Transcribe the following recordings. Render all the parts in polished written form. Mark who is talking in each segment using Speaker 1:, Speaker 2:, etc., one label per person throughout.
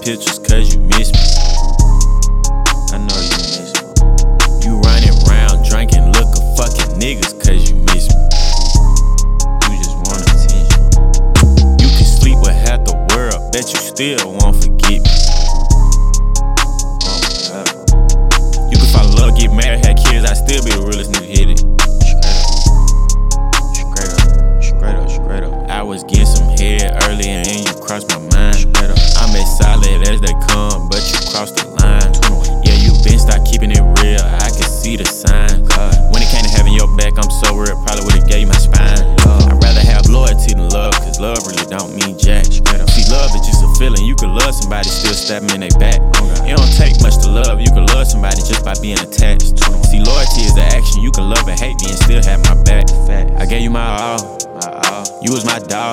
Speaker 1: pictures cause you miss me. I know you miss me. You running around drinking, looking fucking niggas cause you miss me. You just want attention. You can sleep with half the world, bet you still won't forget me. You can fall in love, get married, have kids, I still be the realest nigga hit it. Straight up. I was getting some head early and you crossed my mind. I'm as solid as they come, but you crossed the line. Yeah, you been start keeping it real, I can see the signs. When it came to having your back, I'm so real, probably would've gave you my spine. I'd rather have loyalty than love, cause love really don't mean jack. See, love is just a feeling, you can love somebody, still stab them in their back. It don't take much to love, you can love somebody just by being attached. See, loyalty is the action, you can love and hate me and still have my back. I gave you my all. You was my dog.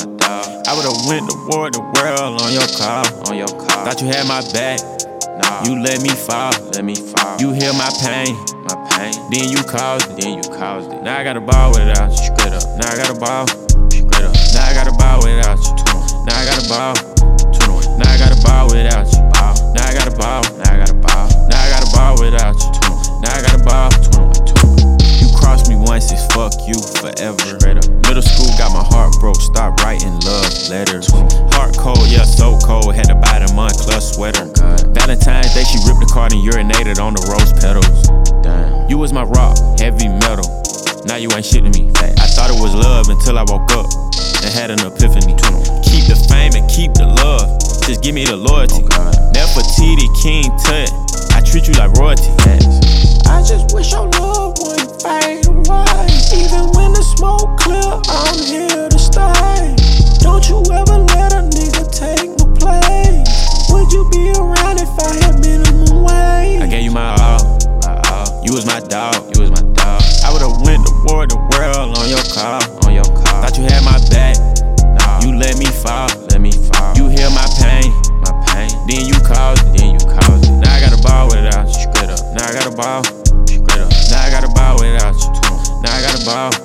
Speaker 1: I would've went to war the world on your car. Thought you had my back. Nah. You let me fall. You heal my pain. Then you caused it. Now I got a ball without you. Straight up. Now I got a ball. Straight up. Now I got a ball without you. Now I got a ball. Now I got a ball without you. Now I got a ball. Now I got a ball. Now I got a ball without you. Now I got a ball. You crossed me once, it's fuck you forever. Straight up. Middle school got my heart broke, start writing love letters. Heart cold, yeah, so cold, had to buy the Moncler sweater. Valentine's Day, she ripped the card and urinated on the rose petals. Damn. You was my rock, heavy metal. Now you ain't shit to me. I thought it was love until I woke up and had an epiphany. Keep the fame and keep the love, just give me the loyalty. Nefertiti, King Tut, I treat you like royalty.
Speaker 2: I just wish your love wouldn't fade away. Even when the smoke clear, I'm here to stay. Don't you ever let a nigga take my place. Would you be around if I had minimum wage?
Speaker 1: I gave you my all. You was my dog. I would've went to war the world on your car. Thought you had my back. You let me fall. You heal my pain. Then you caused it. Now I got a ball without you. Now I got a ball. Now I got a ball without you. Now I got a ball.